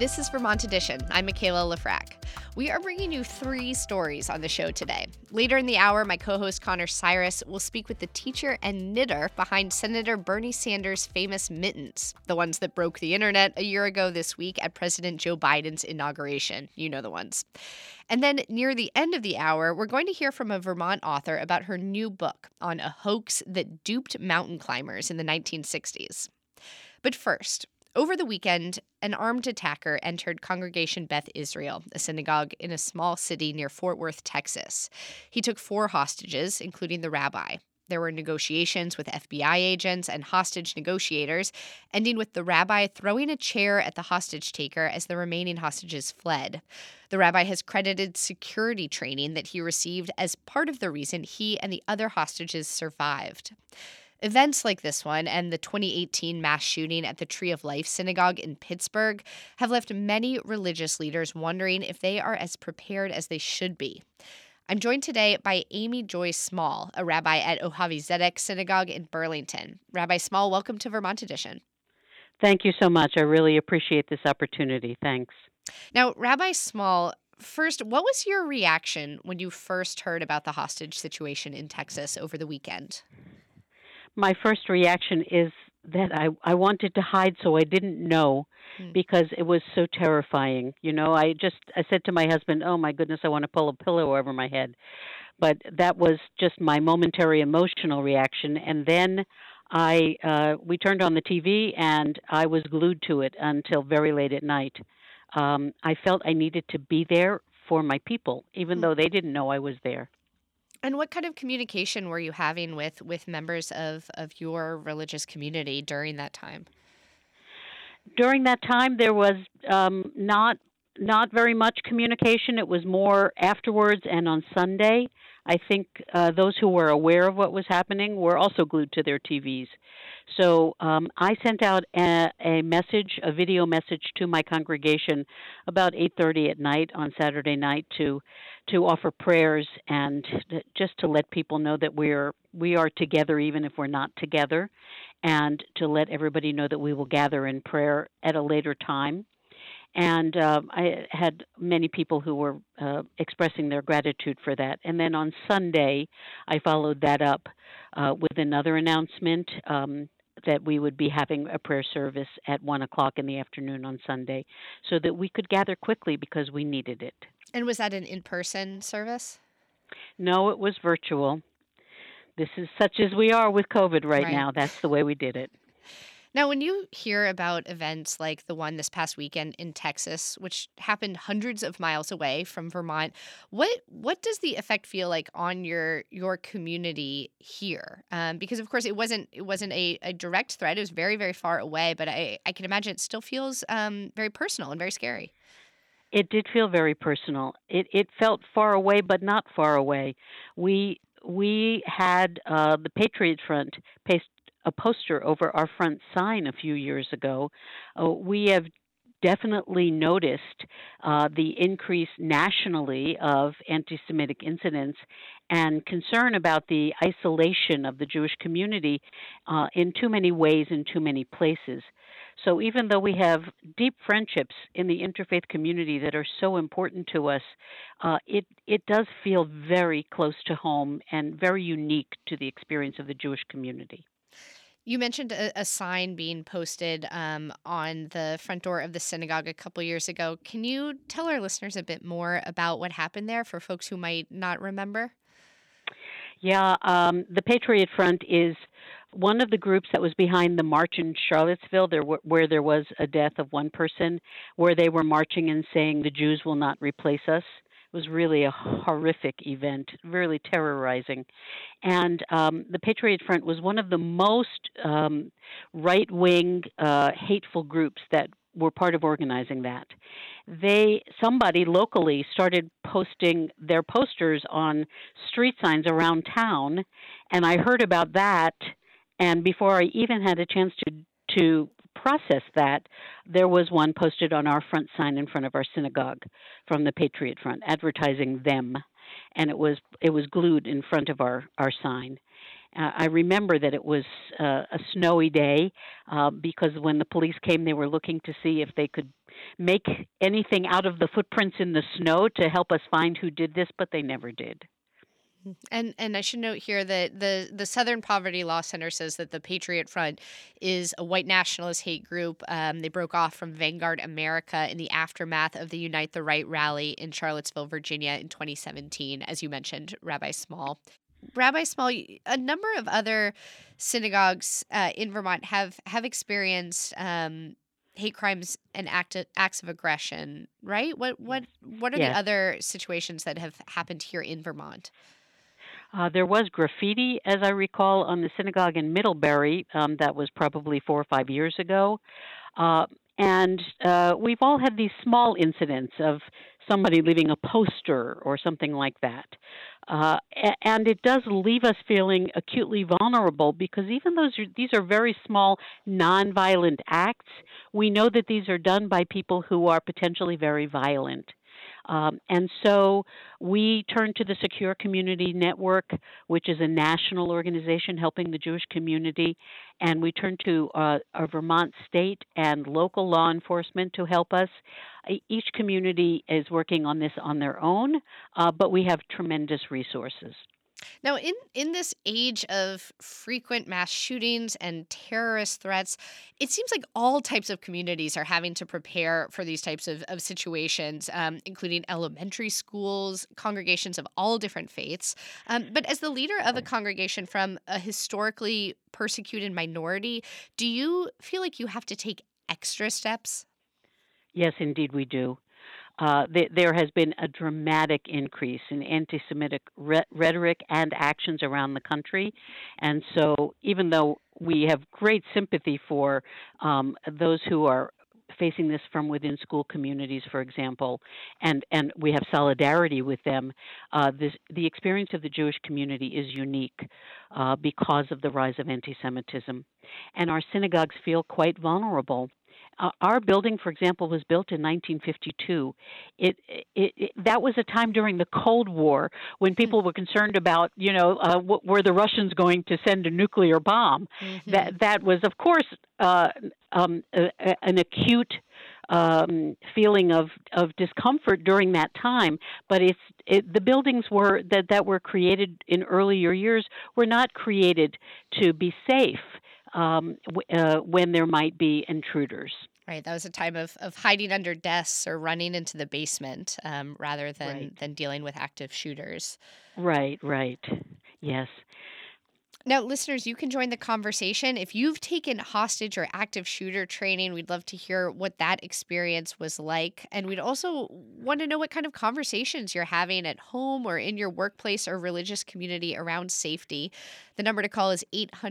This is Vermont Edition. I'm Michaela Lafrac. We are bringing you 3 stories on the show today. Later in the hour, my co-host Connor Cyrus will speak with the teacher and knitter behind Senator Bernie Sanders' famous mittens, the ones that broke the internet a year ago this week at President Joe Biden's inauguration. You know the ones. And then near the end of the hour, we're going to hear from a Vermont author about her new book on a hoax that duped mountain climbers in the 1960s. But first, over the weekend, an armed attacker entered Congregation Beth Israel, a synagogue in a small city near Fort Worth, Texas. He took 4 hostages, including the rabbi. There were negotiations with FBI agents and hostage negotiators, ending with the rabbi throwing a chair at the hostage taker as the remaining hostages fled. The rabbi has credited security training that he received as part of the reason he and the other hostages survived. Events like this one and the 2018 mass shooting at the Tree of Life Synagogue in Pittsburgh have left many religious leaders wondering if they are as prepared as they should be. I'm joined today by Amy Joy Small, a rabbi at Ohavi Zedek Synagogue in Burlington. Rabbi Small, welcome to Vermont Edition. Thank you so much. I really appreciate this opportunity. Thanks. Now, Rabbi Small, first, what was your reaction when you first heard about the hostage situation in Texas over the weekend? My first reaction is that I wanted to hide so I didn't know because it was so terrifying. You know, I said to my husband, oh my goodness, I want to pull a pillow over my head. But that was just my momentary emotional reaction. And then we turned on the TV and I was glued to it until very late at night. I felt I needed to be there for my people, even though they didn't know I was there. And what kind of communication were you having with members of your religious community during that time? During that time, there was not very much communication. It was more afterwards and on Sunday. I think those who were aware of what was happening were also glued to their TVs. So I sent out a video message to my congregation about 8:30 at night on Saturday night to offer prayers and just to let people know that we are together even if we're not together, and to let everybody know that we will gather in prayer at a later time. And I had many people who were expressing their gratitude for that. And then on Sunday, I followed that up with another announcement that we would be having a prayer service at 1 o'clock in the afternoon on Sunday so that we could gather quickly because we needed it. And was that an in-person service? No, it was virtual. This is such as we are with COVID right now. That's the way we did it. Now, when you hear about events like the one this past weekend in Texas, which happened hundreds of miles away from Vermont, what does the effect feel like on your community here? Because of course it wasn't a direct threat; it was very, very far away. But I can imagine it still feels very personal and very scary. It did feel very personal. It felt far away, but not far away. We had the Patriot Front paste a poster over our front sign a few years ago. We have definitely noticed the increase nationally of anti-Semitic incidents and concern about the isolation of the Jewish community in too many ways in too many places. So even though we have deep friendships in the interfaith community that are so important to us, it does feel very close to home and very unique to the experience of the Jewish community. You mentioned a sign being posted on the front door of the synagogue a couple years ago. Can you tell our listeners a bit more about what happened there for folks who might not remember? Yeah, the Patriot Front is one of the groups that was behind the march in Charlottesville, where there was a death of one person, where they were marching and saying the Jews will not replace us. It was really a horrific event, really terrorizing. And the Patriot Front was one of the most right-wing, hateful groups that were part of organizing that. Somebody locally started posting their posters on street signs around town, and I heard about that, and before I even had a chance to process that, there was one posted on our front sign in front of our synagogue from the Patriot Front, advertising them, and it was glued in front of our sign. I remember that it was a snowy day because when the police came, they were looking to see if they could make anything out of the footprints in the snow to help us find who did this, but they never did. And I should note here that the Southern Poverty Law Center says that the Patriot Front is a white nationalist hate group. They broke off from Vanguard America in the aftermath of the Unite the Right rally in Charlottesville, Virginia in 2017, as you mentioned, Rabbi Small. Rabbi Small, a number of other synagogues in Vermont have experienced hate crimes and acts of aggression, right? What are the Yes. other situations that have happened here in Vermont? There was graffiti, as I recall, on the synagogue in Middlebury. That was probably 4 or 5 years ago. And we've all had these small incidents of somebody leaving a poster or something like that. And it does leave us feeling acutely vulnerable because even though these are very small, nonviolent acts, we know that these are done by people who are potentially very violent. And so we turn to the Secure Community Network, which is a national organization helping the Jewish community, and we turn to our Vermont state and local law enforcement to help us. Each community is working on this on their own, but we have tremendous resources. Now, in this age of frequent mass shootings and terrorist threats, it seems like all types of communities are having to prepare for these types of situations, including elementary schools, congregations of all different faiths. But as the leader of a congregation from a historically persecuted minority, do you feel like you have to take extra steps? Yes, indeed, we do. There has been a dramatic increase in anti-Semitic rhetoric and actions around the country. And so even though we have great sympathy for those who are facing this from within school communities, for example, and we have solidarity with them, the experience of the Jewish community is unique because of the rise of anti-Semitism. And our synagogues feel quite vulnerable. Our building, for example, was built in 1952. That was a time during the Cold War when people were concerned about, were the Russians going to send a nuclear bomb? Mm-hmm. That was, of course, an acute feeling of discomfort during that time. But the buildings that were created in earlier years were not created to be safe when there might be intruders. Right. That was a time of hiding under desks or running into the basement rather than dealing with active shooters. Right. Yes. Now, listeners, you can join the conversation. If you've taken hostage or active shooter training, we'd love to hear what that experience was like. And we'd also want to know what kind of conversations you're having at home or in your workplace or religious community around safety. The number to call is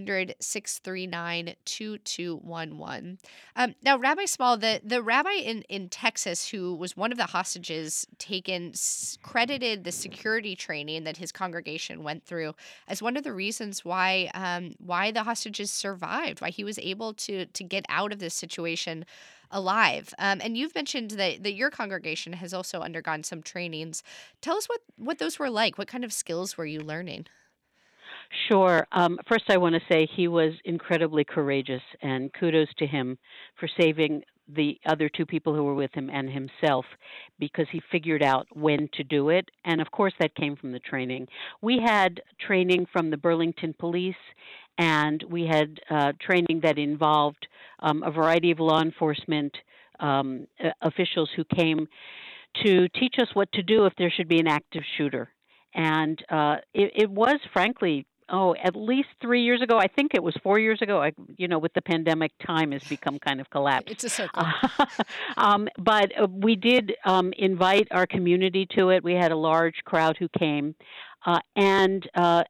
800-639-2211. Now, Rabbi Small, the rabbi in Texas who was one of the hostages taken credited the security training that his congregation went through as one of the reasons why the hostages survived, why he was able to get out of this situation alive. And you've mentioned that your congregation has also undergone some trainings. Tell us what those were like. What kind of skills were you learning? Sure. First, I want to say he was incredibly courageous, and kudos to him for saving the other two people who were with him and himself, because he figured out when to do it. And of course, that came from the training. We had training from the Burlington Police, and we had training that involved a variety of law enforcement officials who came to teach us what to do if there should be an active shooter. And it was, frankly, at least 3 years ago. I think it was 4 years ago. With the pandemic, time has become kind of collapsed. It's a circle. But we did invite our community to it. We had a large crowd who came, and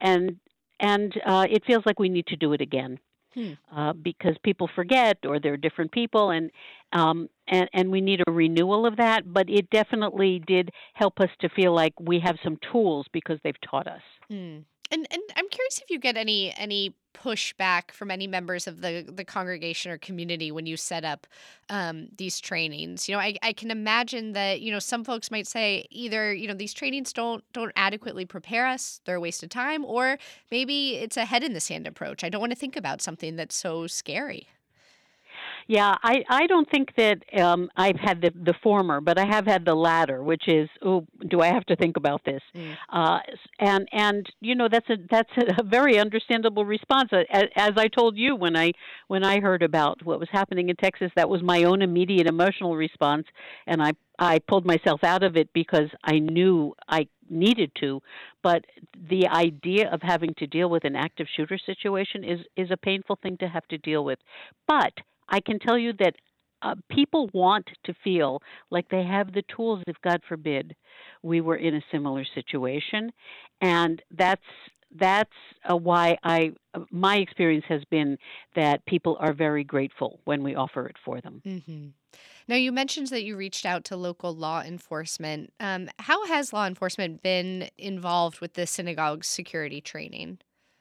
it feels like we need to do it again. Because people forget, or they're different people, and we need a renewal of that. But it definitely did help us to feel like we have some tools because they've taught us. And I'm curious if you get any pushback from any members of the congregation or community when you set up these trainings. I can imagine that some folks might say either these trainings don't adequately prepare us, they're a waste of time, or maybe it's a head in the sand approach. I don't want to think about something that's so scary. Yeah, I don't think that I've had the former, but I have had the latter, which is, oh, do I have to think about this? Mm. And that's a very understandable response. As I told you when I heard about what was happening in Texas, that was my own immediate emotional response, and I pulled myself out of it because I knew I needed to, but the idea of having to deal with an active shooter situation is a painful thing to have to deal with. But I can tell you that people want to feel like they have the tools if, God forbid, we were in a similar situation, and that's why my experience has been that people are very grateful when we offer it for them. Hmm. Now, you mentioned that you reached out to local law enforcement. How has law enforcement been involved with the synagogue security training?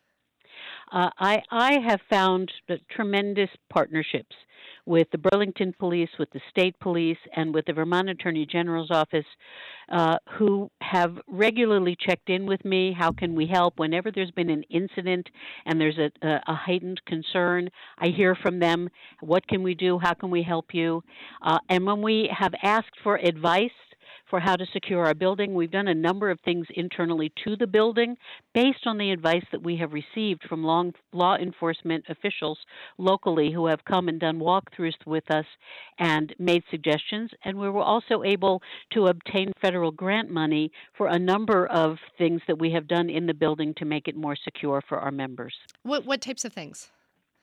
I have found tremendous partnerships with the Burlington Police, with the state police, and with the Vermont Attorney General's office, who have regularly checked in with me. How can we help? Whenever there's been an incident and there's a heightened concern, I hear from them. What can we do? How can we help you? And when we have asked for advice for how to secure our building, we've done a number of things internally to the building based on the advice that we have received from law enforcement officials locally who have come and done walkthroughs with us and made suggestions. And we were also able to obtain federal grant money for a number of things that we have done in the building to make it more secure for our members. What types of things?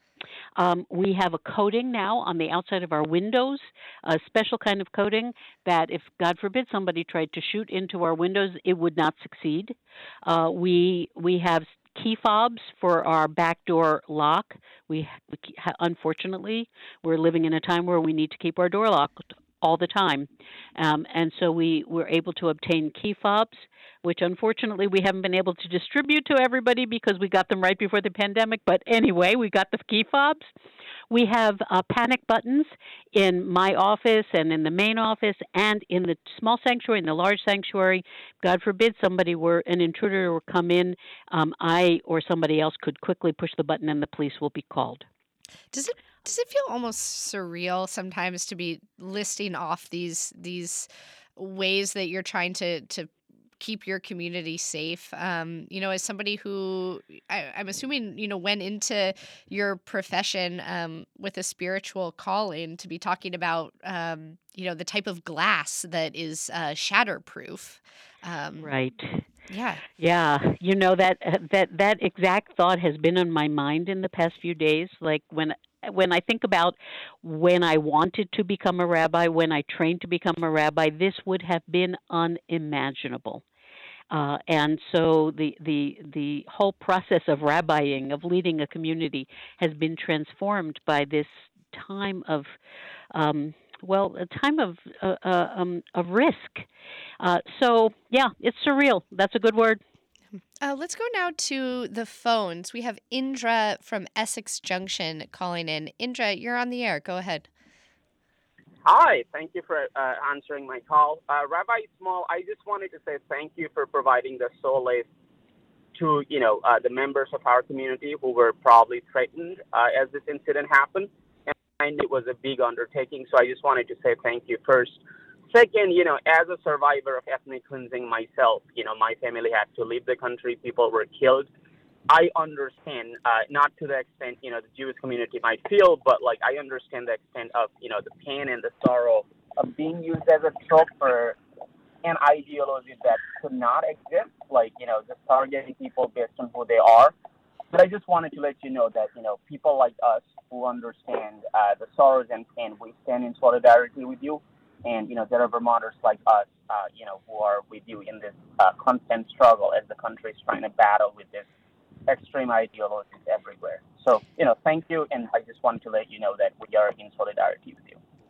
We have a coating now on the outside of our windows, a special kind of coating that if, God forbid, somebody tried to shoot into our windows, it would not succeed. We have key fobs for our back door lock. Unfortunately, we're living in a time where we need to keep our door locked all the time. And so we were able to obtain key fobs, which unfortunately we haven't been able to distribute to everybody because we got them right before the pandemic. But anyway, we got the key fobs. We have panic buttons in my office and in the main office and in the small sanctuary and the large sanctuary. God forbid an intruder will come in, I or somebody else could quickly push the button and the police will be called. Does it feel almost surreal sometimes to be listing off these ways that you're trying to keep your community safe? As somebody who I'm assuming went into your profession with a spiritual calling, to be talking about the type of glass that is shatterproof. Right. Yeah. Yeah, that exact thought has been on my mind in the past few days. Like when I think about when I wanted to become a rabbi, when I trained to become a rabbi, this would have been unimaginable. And so the whole process of rabbiing, of leading a community, has been transformed by this time of a time of risk. So yeah, it's surreal. That's a good word. Let's go now to the phones. We have Indra from Essex Junction calling in. Indra, you're on the air. Go ahead. Hi, thank you for answering my call. Rabbi Small, I just wanted to say thank you for providing the solace to, the members of our community who were probably threatened as this incident happened. And it was a big undertaking, so I just wanted to say thank you first. Second, as a survivor of ethnic cleansing myself, my family had to leave the country. People were killed. I understand, not to the extent, the Jewish community might feel, but, I understand the extent of, the pain and the sorrow of being used as a trope for an ideology that could not exist, just targeting people based on who they are. But I just wanted to let you know that, people like us who understand the sorrows and pain, we stand in solidarity with you. And, there are Vermonters like us, who are with you in this constant struggle as the country is trying to battle with this extreme ideologies everywhere. So, thank you. And I just wanted to let you know that we are in solidarity with you.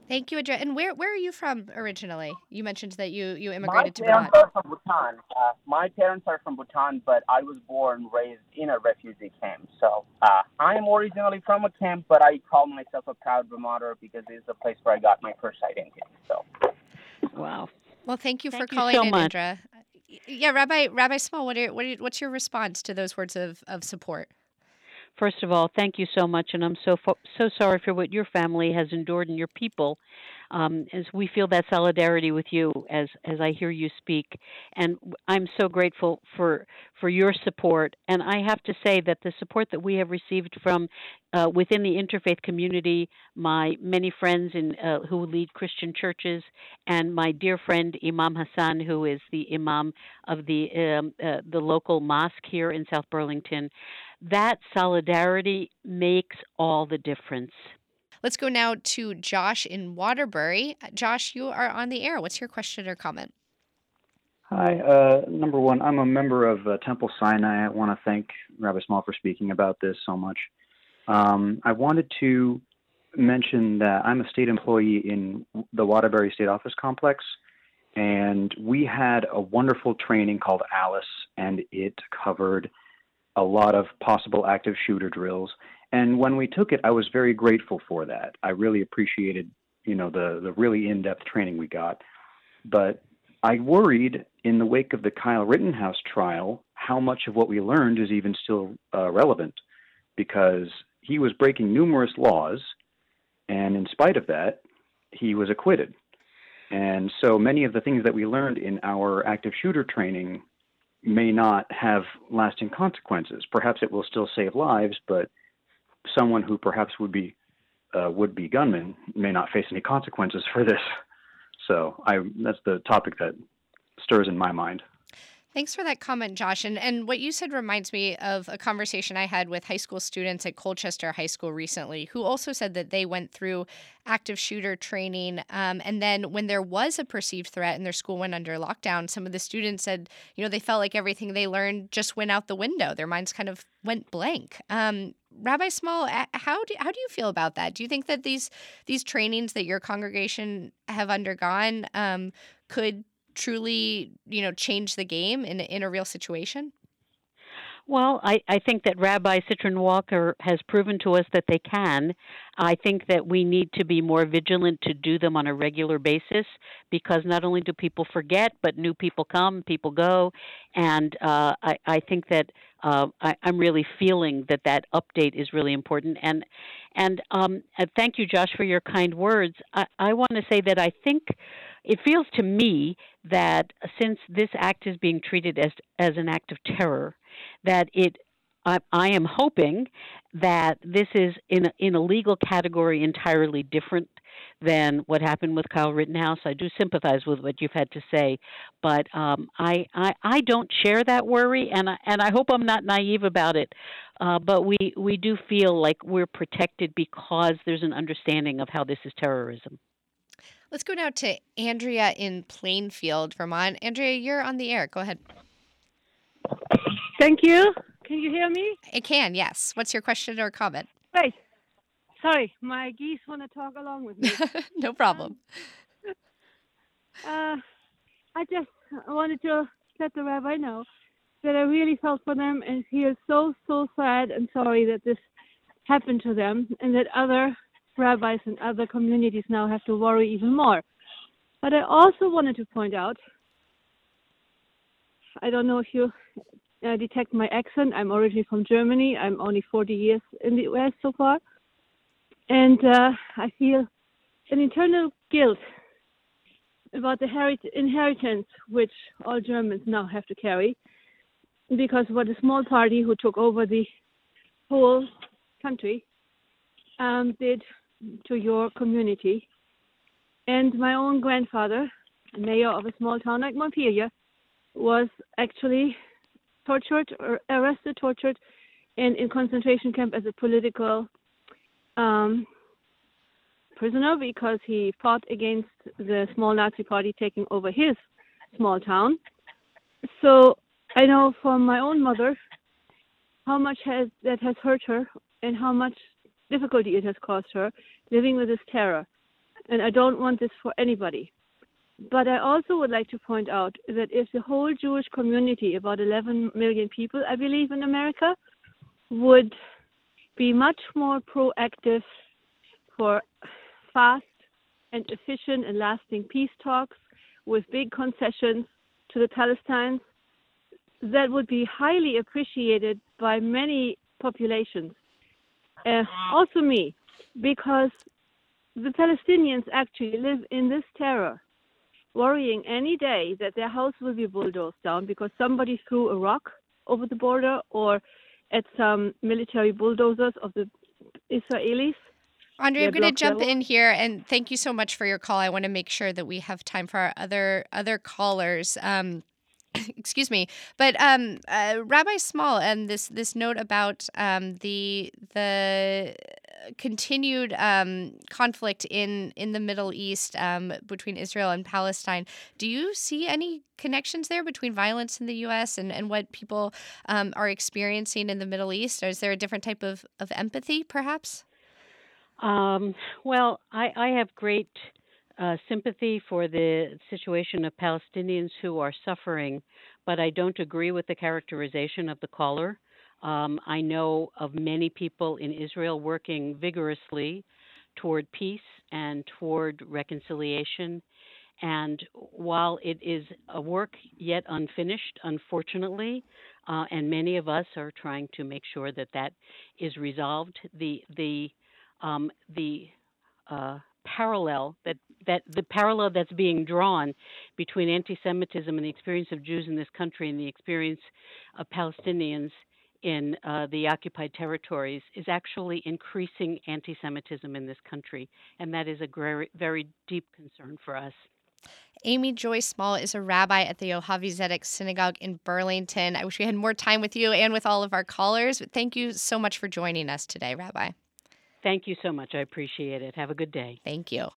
Thank you, Andrea. And where are you from originally? You mentioned that you My immigrated to parents Vermont. are from Bhutan. My parents are from Bhutan, but I was born and raised in a refugee camp. So I am originally from a camp, but I call myself a proud Vermonter because it's the place where I got my first identity. So. Wow. Well, thank you for Thank you calling so in, much. Indra. Yeah, Rabbi Small, what's your response to those words of support? First of all, thank you so much, and I'm so sorry for what your family has endured and your people. As we feel that solidarity with you, as I hear you speak, and I'm so grateful for your support. And I have to say that the support that we have received from within the interfaith community, my many friends who lead Christian churches, and my dear friend Imam Hassan, who is the imam of the local mosque here in South Burlington. That solidarity makes all the difference. Let's go now to Josh in Waterbury. Josh, you are on the air. What's your question or comment? Hi. Number one, I'm a member of Temple Sinai. I want to thank Rabbi Small for speaking about this so much. I wanted to mention that I'm a state employee in the Waterbury State Office Complex, and we had a wonderful training called Alice, and it covered a lot of possible active shooter drills. And when we took it, I was very grateful for that. I really appreciated, the really in-depth training we got. But I worried in the wake of the Kyle Rittenhouse trial how much of what we learned is even still relevant, because he was breaking numerous laws, and in spite of that, he was acquitted. And so many of the things that we learned in our active shooter training may not have lasting consequences. Perhaps it will still save lives, but someone who perhaps would be gunman may not face any consequences for this. So that's the topic that stirs in my mind. Thanks for that comment, Josh. And what you said reminds me of a conversation I had with high school students at Colchester High School recently, who also said that they went through active shooter training. And then when there was a perceived threat and their school went under lockdown, some of the students said, they felt like everything they learned just went out the window. Their minds kind of went blank. Rabbi Small, how do you feel about that? Do you think that these trainings that your congregation have undergone could truly, change the game in a real situation? Well, I think that Rabbi Citron Walker has proven to us that they can. I think that we need to be more vigilant to do them on a regular basis, because not only do people forget, but new people come, people go. And I think that I'm really feeling that update is really important. And thank you, Josh, for your kind words. I want to say that I think it feels to me that since this act is being treated as an act of terror, that I am hoping that this is in a legal category entirely different than what happened with Kyle Rittenhouse. I do sympathize with what you've had to say, but I don't share that worry, and I hope I'm not naive about it. But we do feel like we're protected because there's an understanding of how this is terrorism. Let's go now to Andrea in Plainfield, Vermont. Andrea, you're on the air. Go ahead. Thank you. Can you hear me? I can, yes. What's your question or comment? Great. Sorry, my geese want to talk along with me. No problem. I just wanted to let the rabbi know that I really felt for them and feel so sad and sorry that this happened to them, and that other rabbis and other communities now have to worry even more. But I also wanted to point out, I don't know if you detect my accent. I'm originally from Germany. I'm only 40 years in the U.S. so far. And I feel an internal guilt about the inheritance which all Germans now have to carry, because what a small party who took over the whole country did to your community. And my own grandfather, mayor of a small town like Montpelier, was actually arrested, tortured, and in concentration camp as a political prisoner because he fought against the small Nazi party taking over his small town. So I know from my own mother how much that has hurt her and how much difficulty it has caused her living with this terror. and I don't want this for anybody. But I also would like to point out that if the whole Jewish community, about 11 million people, I believe, in America, would be much more proactive for fast and efficient and lasting peace talks with big concessions to the Palestinians, that would be highly appreciated by many populations. Also me, because the Palestinians actually live in this terror, worrying any day that their house will be bulldozed down because somebody threw a rock over the border or at some military bulldozers of the Israelis. Andre, I'm going to jump in here, and thank you so much for your call. I want to make sure that we have time for our other callers. Excuse me, but Rabbi Small, and this note about the continued conflict in the Middle East between Israel and Palestine. Do you see any connections there between violence in the U.S. and what people are experiencing in the Middle East? Or is there a different type of empathy, perhaps? Well, I have great sympathy for the situation of Palestinians who are suffering, but I don't agree with the characterization of the caller. I know of many people in Israel working vigorously toward peace and toward reconciliation. And while it is a work yet unfinished, unfortunately, and many of us are trying to make sure that that is resolved, the parallel that's being drawn between anti-Semitism and the experience of Jews in this country and the experience of Palestinians in the occupied territories is actually increasing anti-Semitism in this country, and that is a very, very deep concern for us. Amy Joy Small is a rabbi at the Yohavi Zedek Synagogue in Burlington. I wish we had more time with you and with all of our callers, but thank you so much for joining us today, Rabbi. Thank you so much. I appreciate it. Have a good day. Thank you.